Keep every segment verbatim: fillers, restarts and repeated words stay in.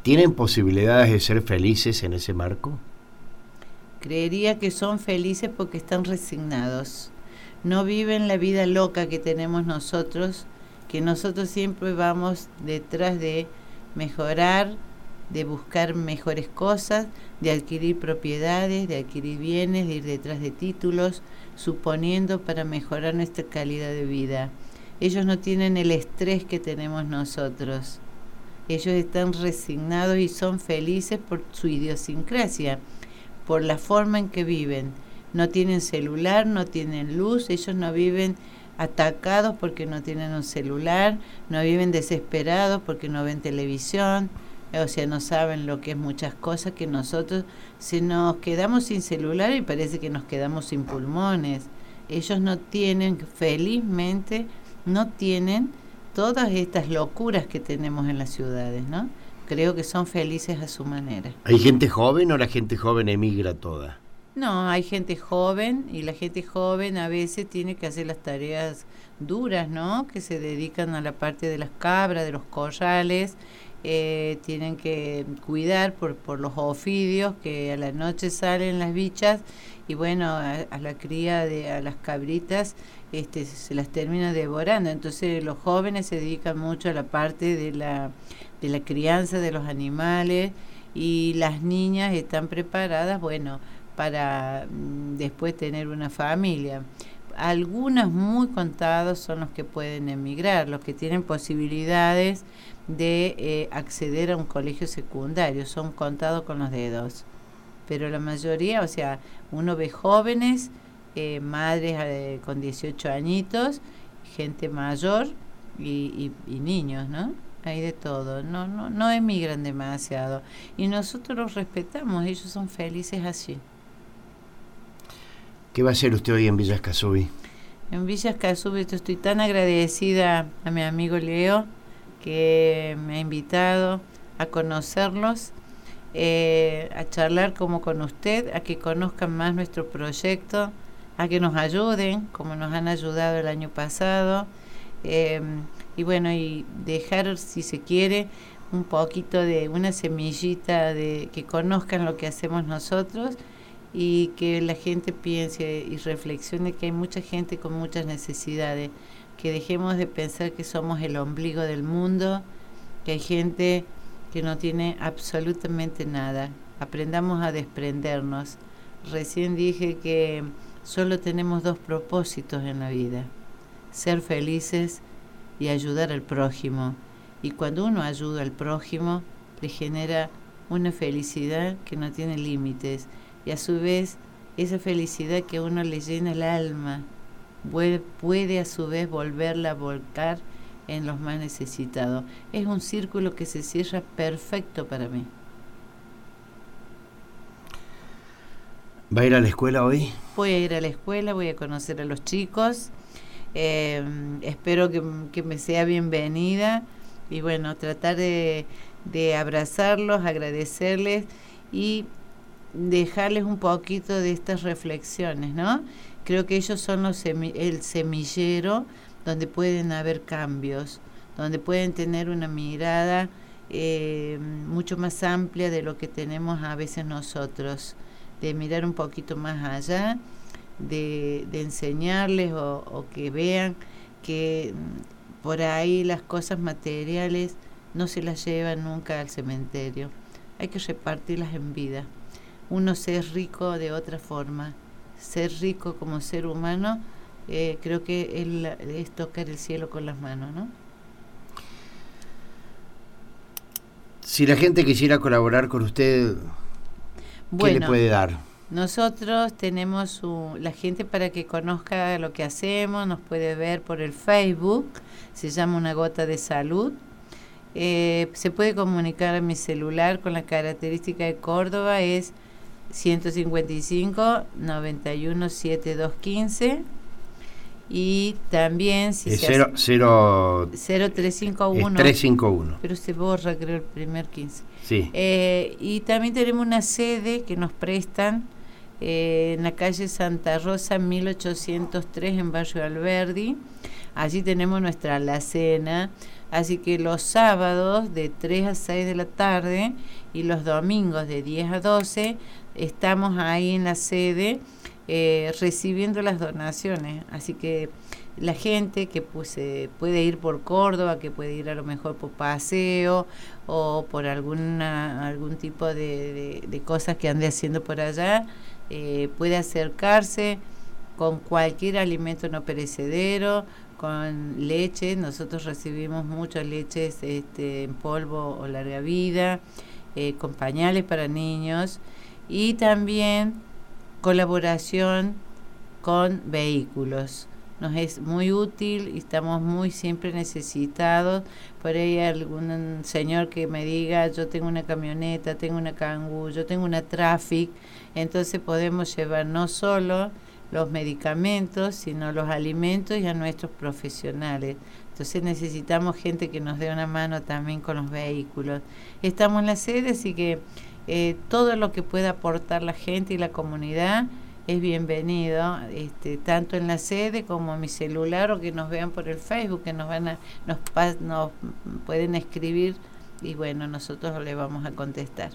¿Tienen posibilidades de ser felices en ese marco? Creería que son felices porque están resignados. No viven la vida loca que tenemos nosotros, que nosotros siempre vamos detrás de mejorar, de buscar mejores cosas, de adquirir propiedades, de adquirir bienes, de ir detrás de títulos, suponiendo para mejorar nuestra calidad de vida. Ellos no tienen el estrés que tenemos nosotros. Ellos están resignados y son felices por su idiosincrasia, por la forma en que viven. No tienen celular, no tienen luz, ellos no viven atacados porque no tienen un celular, no viven desesperados porque no ven televisión, o sea, no saben lo que es muchas cosas que nosotros, si nos quedamos sin celular y parece que nos quedamos sin pulmones. Ellos no tienen, felizmente, no tienen todas estas locuras que tenemos en las ciudades, ¿no? Creo que son felices a su manera. ¿Hay gente joven o la gente joven emigra toda? No, hay gente joven y la gente joven a veces tiene que hacer las tareas duras, ¿no? Que se dedican a la parte de las cabras, de los corrales, eh, tienen que cuidar por, por los ofidios que a la noche salen las bichas y bueno, a, a la cría de a las cabritas este, se las termina devorando. Entonces los jóvenes se dedican mucho a la parte de la, de la crianza de los animales y las niñas están preparadas, bueno, para mm, después tener una familia. Algunos muy contados son los que pueden emigrar, los que tienen posibilidades de eh, acceder a un colegio secundario, son contados con los dedos. Pero la mayoría, o sea, uno ve jóvenes, eh, madres eh, con dieciocho añitos, gente mayor y, y, y niños, ¿no? Hay de todo, no, no, no emigran demasiado. Y nosotros los respetamos, ellos son felices así. ¿Qué va a hacer usted hoy en Villa Escazú? En Villa Escazú estoy tan agradecida a mi amigo Leo que me ha invitado a conocerlos, eh, a charlar como con usted, a que conozcan más nuestro proyecto, a que nos ayuden como nos han ayudado el año pasado, eh, y bueno, y dejar, si se quiere, un poquito de una semillita de que conozcan lo que hacemos nosotros y que la gente piense y reflexione que hay mucha gente con muchas necesidades, que dejemos de pensar que somos el ombligo del mundo, que hay gente que no tiene absolutamente nada. Aprendamos a desprendernos. Recién dije que solo tenemos dos propósitos en la vida: ser felices y ayudar al prójimo. Y cuando uno ayuda al prójimo, le genera una felicidad que no tiene límites. Y a su vez, esa felicidad que a uno le llena el alma, puede a su vez volverla a volcar en los más necesitados. Es un círculo que se cierra perfecto para mí. ¿Va a ir a la escuela hoy? Voy a ir a la escuela, voy a conocer a los chicos. Eh, espero que, que me sea bienvenida y bueno, tratar de, de abrazarlos, agradecerles y dejarles un poquito de estas reflexiones, ¿no? Creo que ellos son los semi- el semillero donde pueden haber cambios, donde pueden tener una mirada eh, mucho más amplia de lo que tenemos a veces nosotros, de mirar un poquito más allá, de, de enseñarles o, o que vean que por ahí las cosas materiales no se las llevan nunca al cementerio, hay que repartirlas en vida. Uno ser rico de otra forma, ser rico como ser humano, eh, creo que él, es tocar el cielo con las manos, ¿no? Si la gente quisiera colaborar con usted, ¿qué bueno, le puede dar? Nosotros tenemos un, la gente para que conozca lo que hacemos, nos puede ver por el Facebook, se llama Una Gota de Salud. Eh, se puede comunicar a mi celular con la característica de Córdoba, es ciento cincuenta y cinco, noventa y uno, setenta y dos quince. Y también si es se cero, hace, cero, cero tres cinco uno, es tres cinco uno. Pero se borra, creo, el primer quince. Sí. Eh, y también tenemos una sede que nos prestan eh, en la calle Santa Rosa mil ochocientos tres en Barrio Alberdi. Allí tenemos nuestra alacena. Así que los sábados de tres a seis de la tarde y los domingos de diez a doce estamos ahí en la sede eh, recibiendo las donaciones. Así que la gente que pues, eh, puede ir por Córdoba, que puede ir a lo mejor por paseo o por alguna algún tipo de, de, de cosas que ande haciendo por allá, eh, puede acercarse con cualquier alimento no perecedero, con leche. Nosotros recibimos muchas leches este, en polvo o larga vida, eh, con pañales para niños y también colaboración con vehículos. Nos es muy útil y estamos muy siempre necesitados. Por ahí algún señor que me diga, yo tengo una camioneta, tengo una Kangoo, yo tengo una Traffic, entonces podemos llevar no solo los medicamentos, sino los alimentos y a nuestros profesionales. Entonces necesitamos gente que nos dé una mano también con los vehículos. Estamos en la sede, así que eh, todo lo que pueda aportar la gente y la comunidad es bienvenido, este, tanto en la sede como en mi celular, o que nos vean por el Facebook, que nos van a, nos, nos pueden escribir y bueno, nosotros le vamos a contestar.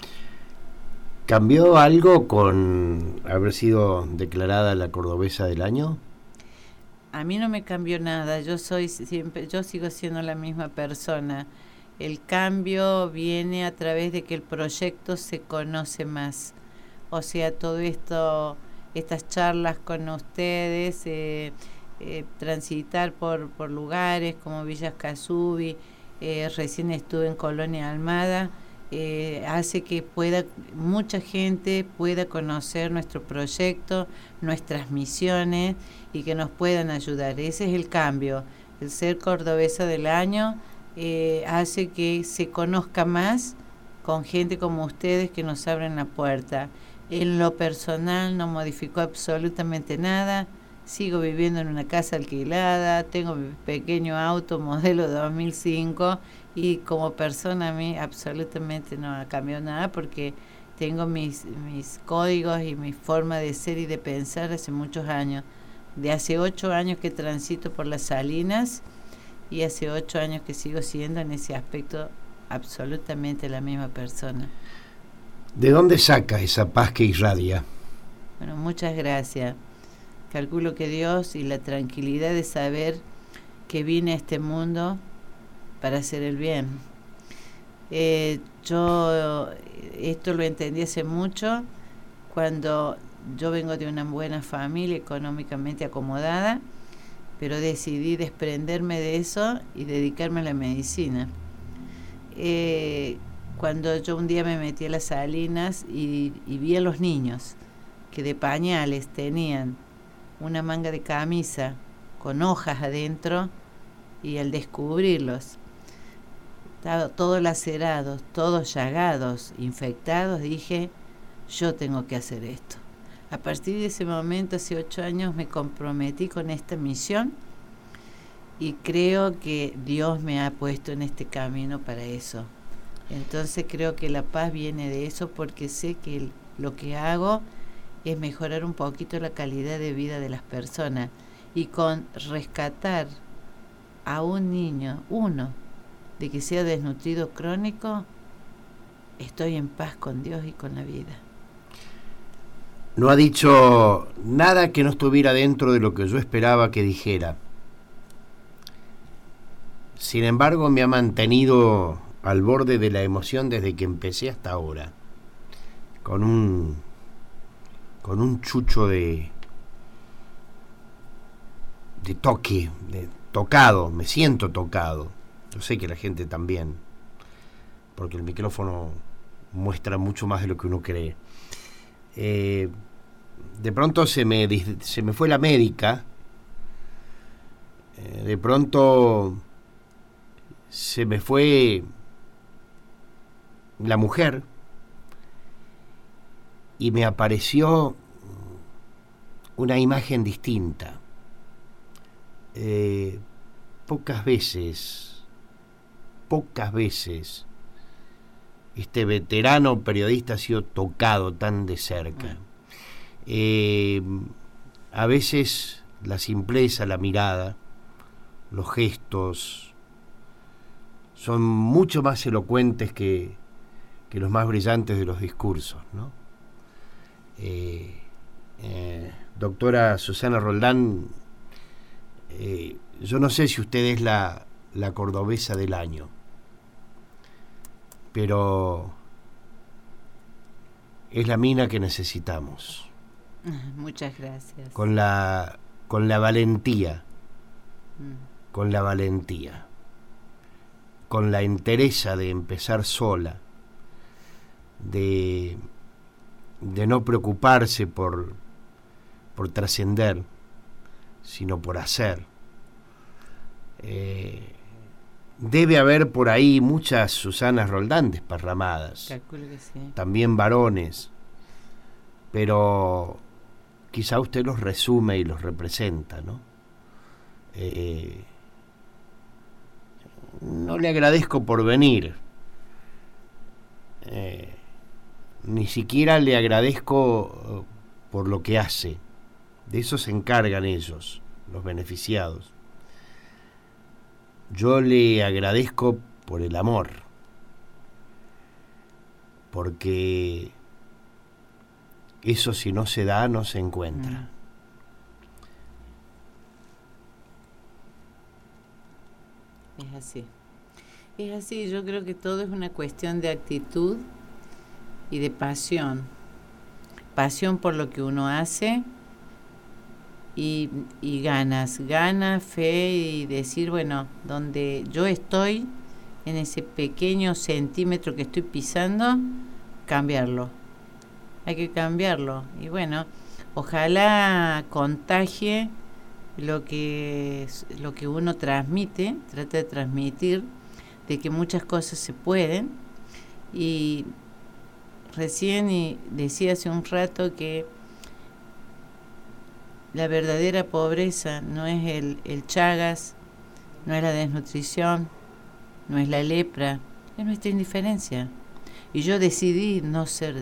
¿Cambió algo con haber sido declarada la cordobesa del año? A mí no me cambió nada, yo soy siempre, yo sigo siendo la misma persona. El cambio viene a través de que el proyecto se conoce más. O sea, todo esto, estas charlas con ustedes, eh, eh, transitar por, por lugares como Villa Casubi, eh, recién estuve en Colonia Almada, eh, hace que pueda mucha gente pueda conocer nuestro proyecto, nuestras misiones y que nos puedan ayudar. Ese es el cambio. El ser cordobesa del año eh, hace que se conozca más con gente como ustedes que nos abren la puerta. En lo personal no modificó absolutamente nada, sigo viviendo en una casa alquilada, tengo mi pequeño auto modelo dos mil cinco y como persona a mí absolutamente no ha cambiado nada porque tengo mis, mis códigos y mi forma de ser y de pensar hace muchos años. De hace ocho años que transito por las Salinas y hace ocho años que sigo siendo en ese aspecto absolutamente la misma persona. ¿De dónde saca esa paz que irradia? Bueno, muchas gracias. Calculo que Dios y la tranquilidad de saber que vine a este mundo para hacer el bien. Eh, yo esto lo entendí hace mucho, cuando yo vengo de una buena familia económicamente acomodada, pero decidí desprenderme de eso y dedicarme a la medicina. Eh, Cuando yo un día me metí a las Salinas y, y vi a los niños que de pañales tenían una manga de camisa con hojas adentro, y al descubrirlos, todos lacerados, todos llagados, infectados, dije, yo tengo que hacer esto. A partir de ese momento, hace ocho años, me comprometí con esta misión y creo que Dios me ha puesto en este camino para eso. Entonces creo que la paz viene de eso, porque sé que el, lo que hago es mejorar un poquito la calidad de vida de las personas, y con rescatar a un niño, uno, de que sea desnutrido crónico, estoy en paz con Dios y con la vida. No ha dicho nada que no estuviera dentro de lo que yo esperaba que dijera. Sin embargo, me ha mantenido al borde de la emoción desde que empecé hasta ahora, con un con un chucho de de toque, de tocado, me siento tocado. Yo sé que la gente también, porque el micrófono muestra mucho más de lo que uno cree. Eh, de pronto se me se me fue la médica, eh, de pronto se me fue la mujer y me apareció una imagen distinta. Eh, pocas veces, pocas veces este veterano periodista ha sido tocado tan de cerca. Eh, a veces la simpleza, la mirada, los gestos, son mucho más elocuentes que, que los más brillantes de los discursos, ¿no? Eh, eh, doctora Susana Roldán, eh, yo no sé si usted es la, la cordobesa del año, pero es la mina que necesitamos. Muchas gracias. Con la, con la valentía, mm. con la valentía, con la entereza de empezar sola, de, de no preocuparse por, por trascender, sino por hacer. Eh, debe haber por ahí muchas Susanas Roldán desparramadas, calculo que sí. También varones, pero quizá usted los resume y los representa, ¿no? Eh, no le agradezco por venir, eh, ni siquiera le agradezco por lo que hace. De eso se encargan ellos, los beneficiados. Yo le agradezco por el amor, porque eso, si no se da, no se encuentra. Es así. Es así, yo creo que todo es una cuestión de actitud y de pasión. Pasión por lo que uno hace y, y ganas, ganas, fe y decir, bueno, donde yo estoy, en ese pequeño centímetro que estoy pisando, cambiarlo. Hay que cambiarlo. Y bueno, ojalá contagie lo que, lo que uno transmite, trata de transmitir, de que muchas cosas se pueden. Y recién y decía hace un rato que la verdadera pobreza no es el, el Chagas, no es la desnutrición, no es la lepra, es nuestra indiferencia. Y yo decidí no ser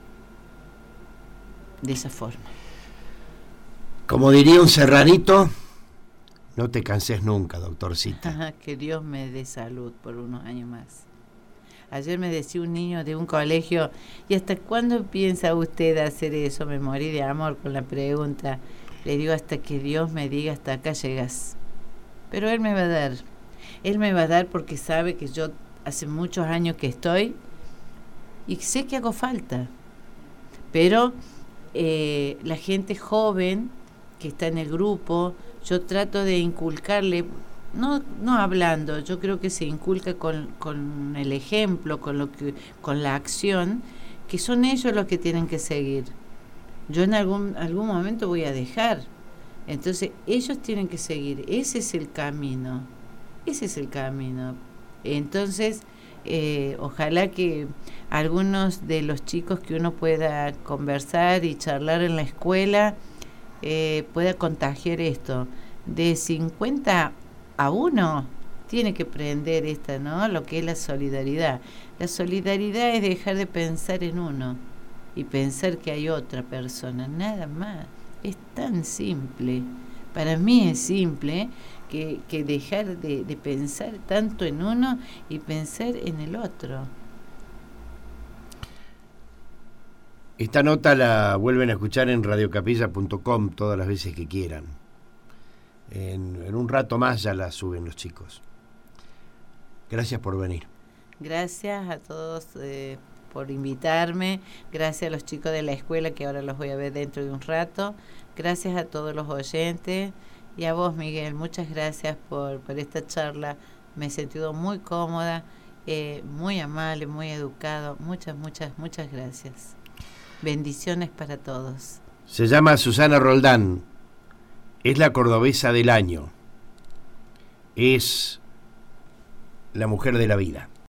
de esa forma. Como diría un serranito, no te canses nunca, doctorcita. Que Dios me dé salud por unos años más. Ayer me decía un niño de un colegio, ¿y hasta cuándo piensa usted hacer eso? Me morí de amor con la pregunta. Le digo, hasta que Dios me diga, hasta acá llegas. Pero Él me va a dar. Él me va a dar porque sabe que yo hace muchos años que estoy y sé que hago falta. Pero eh, la gente joven que está en el grupo, yo trato de inculcarle, no no hablando, yo creo que se inculca con, con el ejemplo, con lo que con la acción, que son ellos los que tienen que seguir. Yo en algún algún momento voy a dejar, entonces ellos tienen que seguir, ese es el camino, ese es el camino. Entonces, eh, ojalá que algunos de los chicos que uno pueda conversar y charlar en la escuela eh, pueda contagiar esto. De cincuenta a uno tiene que prender esta, ¿no? Lo que es la solidaridad. La solidaridad es dejar de pensar en uno y pensar que hay otra persona, nada más. Es tan simple. Para mí es simple que, que dejar de, de pensar tanto en uno y pensar en el otro. Esta nota la vuelven a escuchar en radio capilla punto com todas las veces que quieran. En, en un rato más ya la suben los chicos. Gracias por venir. Gracias a todos eh, por invitarme. Gracias a los chicos de la escuela, que ahora los voy a ver dentro de un rato. Gracias a todos los oyentes. Y a vos, Miguel, muchas gracias por, por esta charla. Me he sentido muy cómoda, eh, muy amable, muy educado. Muchas, muchas, muchas gracias. Bendiciones para todos. Se llama Susana Roldán. Es la cordobesa del año. Es la mujer de la vida.